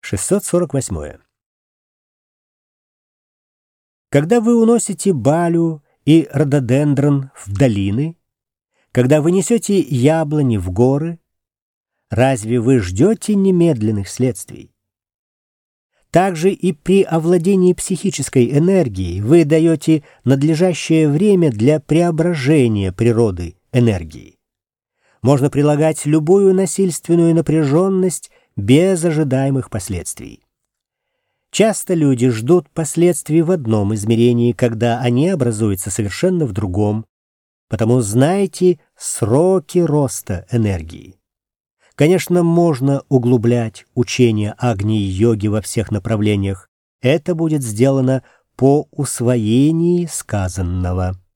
648. Когда вы уносите балю и рододендрон в долины, когда вы несете яблони в горы, разве вы ждете немедленных следствий? Также и при овладении психической энергией вы даете надлежащее время для преображения природы энергии. Можно прилагать любую насильственную напряженность без ожидаемых последствий. Часто люди ждут последствий в одном измерении, когда они образуются совершенно в другом, потому знайте сроки роста энергии. Конечно, можно углублять учение Агни-йоги во всех направлениях. Это будет сделано по усвоении сказанного.